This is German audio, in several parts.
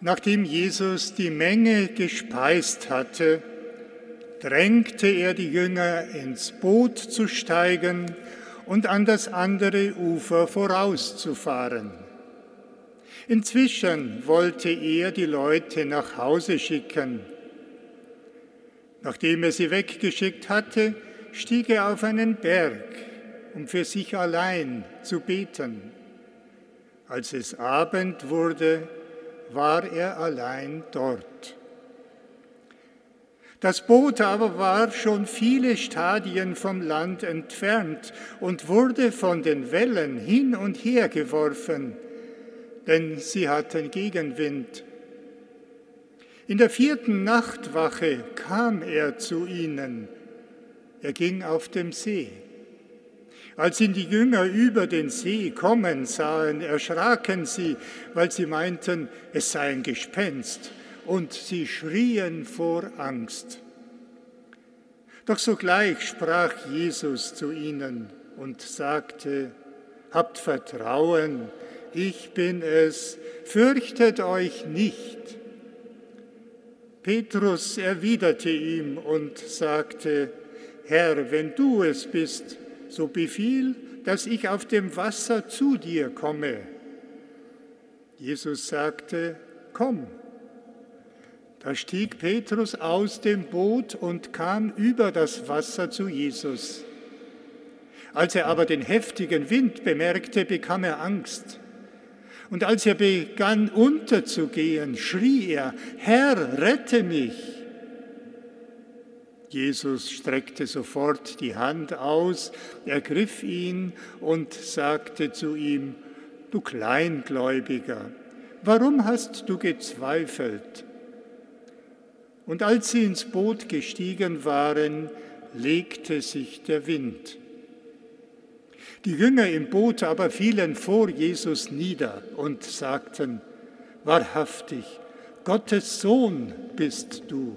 Nachdem Jesus die Menge gespeist hatte, drängte er die Jünger, ins Boot zu steigen und an das andere Ufer vorauszufahren. Inzwischen wollte er die Leute nach Hause schicken. Nachdem er sie weggeschickt hatte, stieg er auf einen Berg, um für sich allein zu beten. Als es Abend wurde, war er allein dort. Das Boot aber war schon viele Stadien vom Land entfernt und wurde von den Wellen hin und her geworfen, denn sie hatten Gegenwind. In der 4. Nachtwache kam er zu ihnen. Er ging auf dem See. Als ihn die Jünger über den See kommen sahen, erschraken sie, weil sie meinten, es sei ein Gespenst, und sie schrien vor Angst. Doch sogleich sprach Jesus zu ihnen und sagte: Habt Vertrauen, ich bin es, fürchtet euch nicht. Petrus erwiderte ihm und sagte: Herr, wenn du es bist, so befiehl, dass ich auf dem Wasser zu dir komme. Jesus sagte: Komm. Da stieg Petrus aus dem Boot und kam über das Wasser zu Jesus. Als er aber den heftigen Wind bemerkte, bekam er Angst. Und als er begann unterzugehen, schrie er: Herr, rette mich! Jesus streckte sofort die Hand aus, ergriff ihn und sagte zu ihm: Du Kleingläubiger, warum hast du gezweifelt? Und als sie ins Boot gestiegen waren, legte sich der Wind. Die Jünger im Boot aber fielen vor Jesus nieder und sagten: Wahrhaftig, Gottes Sohn bist du.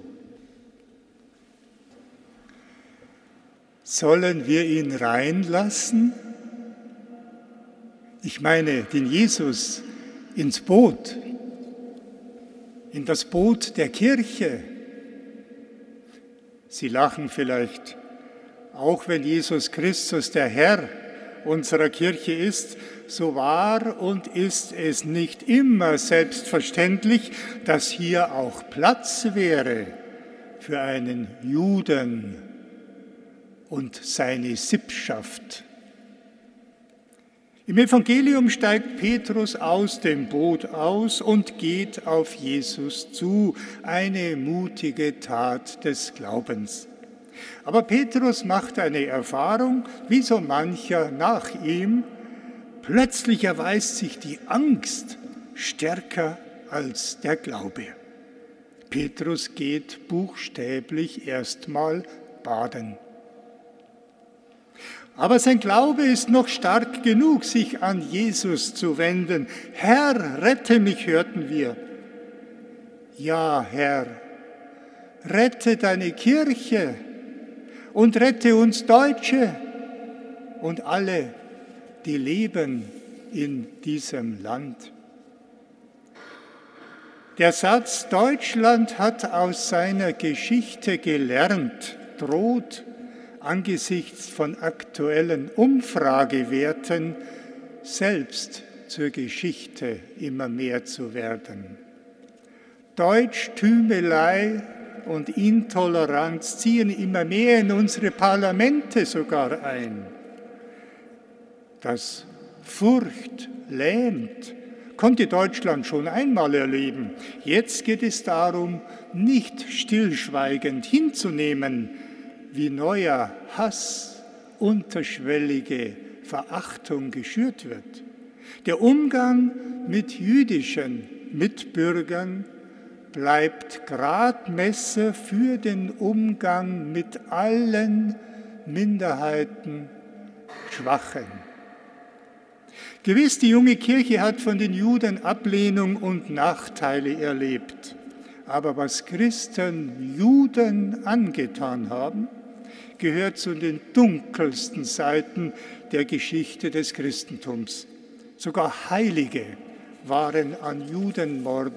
Sollen wir ihn reinlassen? Ich meine, den Jesus ins Boot, in das Boot der Kirche. Sie lachen vielleicht, auch wenn Jesus Christus der Herr unserer Kirche ist, so war und ist es nicht immer selbstverständlich, dass hier auch Platz wäre für einen Juden und seine Sippschaft. Im Evangelium steigt Petrus aus dem Boot aus und geht auf Jesus zu, eine mutige Tat des Glaubens. Aber Petrus macht eine Erfahrung, wie so mancher nach ihm. Plötzlich erweist sich die Angst stärker als der Glaube. Petrus geht buchstäblich erstmal baden. Aber sein Glaube ist noch stark genug, sich an Jesus zu wenden. Herr, rette mich, hörten wir. Ja, Herr, rette deine Kirche und rette uns Deutsche und alle, die leben in diesem Land. Der Satz, Deutschland hat aus seiner Geschichte gelernt, droht angesichts von aktuellen Umfragewerten selbst zur Geschichte immer mehr zu werden. Deutschtümelei und Intoleranz ziehen immer mehr in unsere Parlamente sogar ein. Das Furcht lähmt, konnte Deutschland schon einmal erleben. Jetzt geht es darum, nicht stillschweigend hinzunehmen, wie neuer Hass, unterschwellige Verachtung geschürt wird. Der Umgang mit jüdischen Mitbürgern bleibt Gradmesser für den Umgang mit allen Minderheiten, Schwachen. Gewiss, die junge Kirche hat von den Juden Ablehnung und Nachteile erlebt. Aber was Christen Juden angetan haben, gehört zu den dunkelsten Seiten der Geschichte des Christentums. Sogar Heilige waren an Judenmorden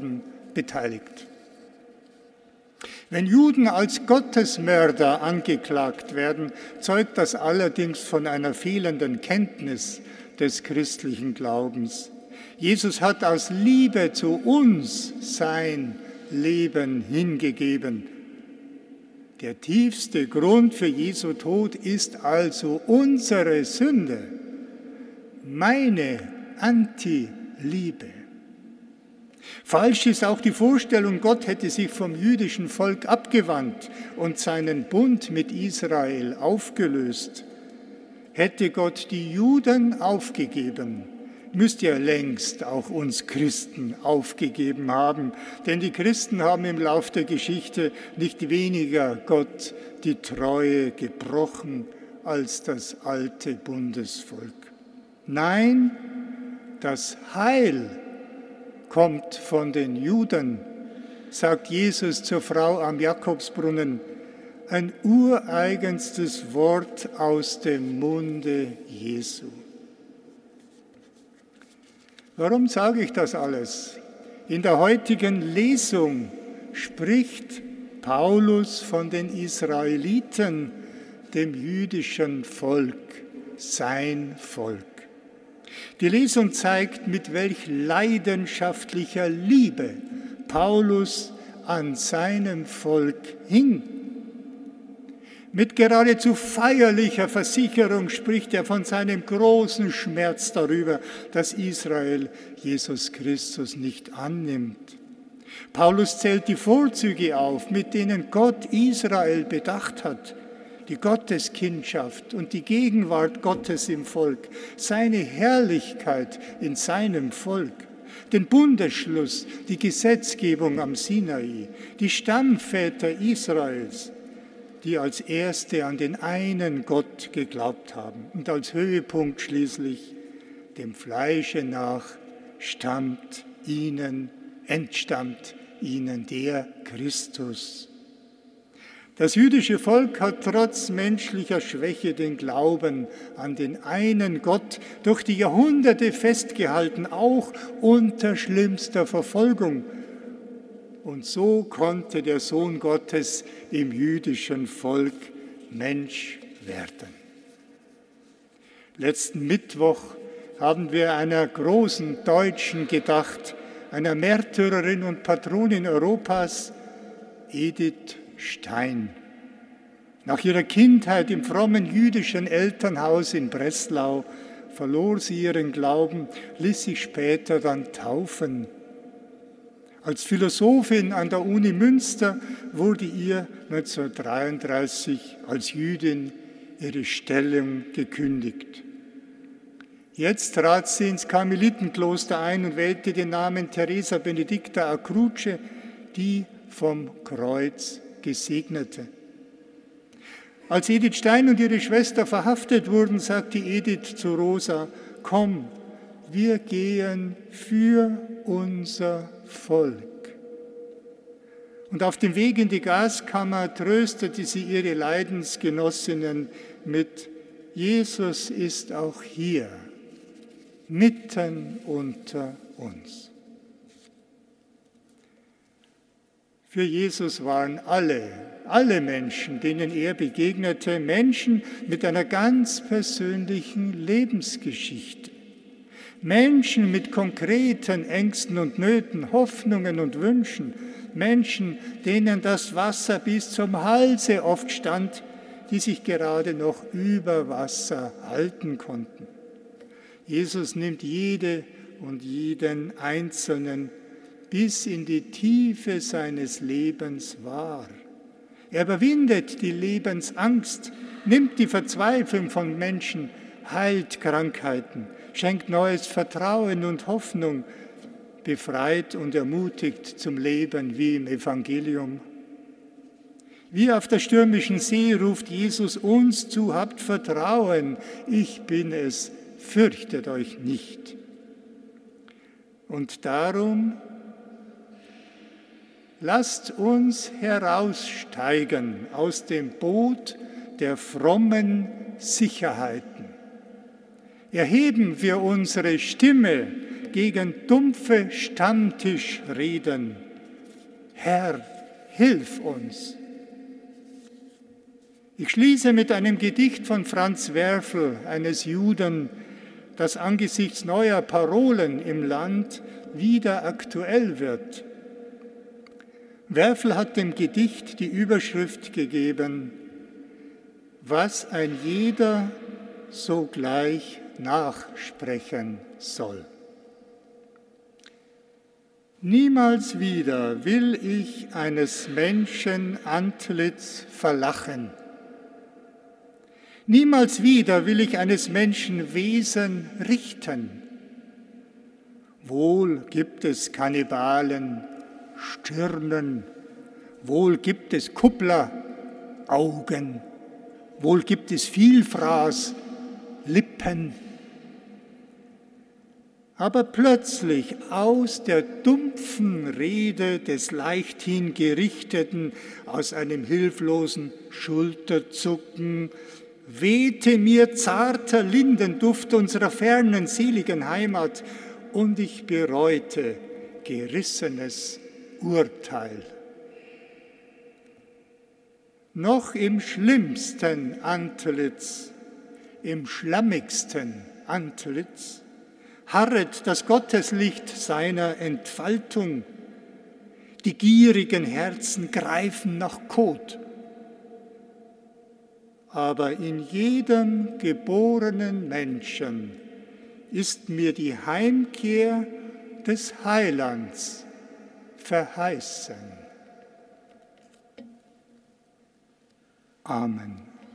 beteiligt. Wenn Juden als Gottesmörder angeklagt werden, zeugt das allerdings von einer fehlenden Kenntnis des christlichen Glaubens. Jesus hat aus Liebe zu uns sein Leben hingegeben. Der tiefste Grund für Jesu Tod ist also unsere Sünde, meine Anti-Liebe. Falsch ist auch die Vorstellung, Gott hätte sich vom jüdischen Volk abgewandt und seinen Bund mit Israel aufgelöst. Hätte Gott die Juden aufgegeben, müsste er längst auch uns Christen aufgegeben haben. Denn die Christen haben im Lauf der Geschichte nicht weniger Gott die Treue gebrochen als das alte Bundesvolk. Nein, das Heil kommt von den Juden, sagt Jesus zur Frau am Jakobsbrunnen, ein ureigenstes Wort aus dem Munde Jesu. Warum sage ich das alles? In der heutigen Lesung spricht Paulus von den Israeliten, dem jüdischen Volk, sein Volk. Die Lesung zeigt, mit welch leidenschaftlicher Liebe Paulus an seinem Volk hing. Mit geradezu feierlicher Versicherung spricht er von seinem großen Schmerz darüber, dass Israel Jesus Christus nicht annimmt. Paulus zählt die Vorzüge auf, mit denen Gott Israel bedacht hat, die Gotteskindschaft und die Gegenwart Gottes im Volk, seine Herrlichkeit in seinem Volk, den Bundesschluss, die Gesetzgebung am Sinai, die Stammväter Israels, die als Erste an den einen Gott geglaubt haben. Und als Höhepunkt schließlich, dem Fleische nach, entstammt ihnen der Christus. Das jüdische Volk hat trotz menschlicher Schwäche den Glauben an den einen Gott durch die Jahrhunderte festgehalten, auch unter schlimmster Verfolgung. Und so konnte der Sohn Gottes im jüdischen Volk Mensch werden. Letzten Mittwoch haben wir einer großen Deutschen gedacht, einer Märtyrerin und Patronin Europas, Edith Stein. Nach ihrer Kindheit im frommen jüdischen Elternhaus in Breslau verlor sie ihren Glauben, ließ sich später dann taufen. Als Philosophin an der Uni Münster wurde ihr 1933 als Jüdin ihre Stellung gekündigt. Jetzt trat sie ins Karmelitenkloster ein und wählte den Namen Teresa Benedicta a Croce, die vom Kreuz Gesegnete. Als Edith Stein und ihre Schwester verhaftet wurden, sagte Edith zu Rosa, komm, wir gehen für unser Volk. Und auf dem Weg in die Gaskammer tröstete sie ihre Leidensgenossinnen mit, Jesus ist auch hier, mitten unter uns. Für Jesus waren alle Menschen, denen er begegnete, Menschen mit einer ganz persönlichen Lebensgeschichte. Menschen mit konkreten Ängsten und Nöten, Hoffnungen und Wünschen. Menschen, denen das Wasser bis zum Halse oft stand, die sich gerade noch über Wasser halten konnten. Jesus nimmt jede und jeden Einzelnen bis in die Tiefe seines Lebens wahr. Er überwindet die Lebensangst, nimmt die Verzweiflung von Menschen, heilt Krankheiten, schenkt neues Vertrauen und Hoffnung, befreit und ermutigt zum Leben wie im Evangelium. Wie auf der stürmischen See ruft Jesus uns zu, habt Vertrauen, ich bin es, fürchtet euch nicht. Und darum lasst uns heraussteigen aus dem Boot der frommen Sicherheiten. Erheben wir unsere Stimme gegen dumpfe Stammtischreden Herr, hilf uns. Ich schließe mit einem Gedicht von Franz Werfel, eines Juden, das angesichts neuer Parolen im Land wieder aktuell wird. Werfel hat dem Gedicht die Überschrift gegeben: Was ein jeder sogleich nachsprechen soll. Niemals wieder will ich eines Menschen Antlitz verlachen. Niemals wieder will ich eines Menschen Wesen richten. Wohl gibt es Kannibalen, Stirnen, wohl gibt es Kuppler, Augen, wohl gibt es Vielfraß, Lippen. Aber plötzlich aus der dumpfen Rede des leichthin Gerichteten, aus einem hilflosen Schulterzucken, wehte mir zarter Lindenduft unserer fernen, seligen Heimat, und ich bereute gerissenes Urteil. Noch im schlimmsten Antlitz, im schlammigsten Antlitz, harret das Gotteslicht seiner Entfaltung. Die gierigen Herzen greifen nach Kot. Aber in jedem geborenen Menschen ist mir die Heimkehr des Heilands verheißen. Amen.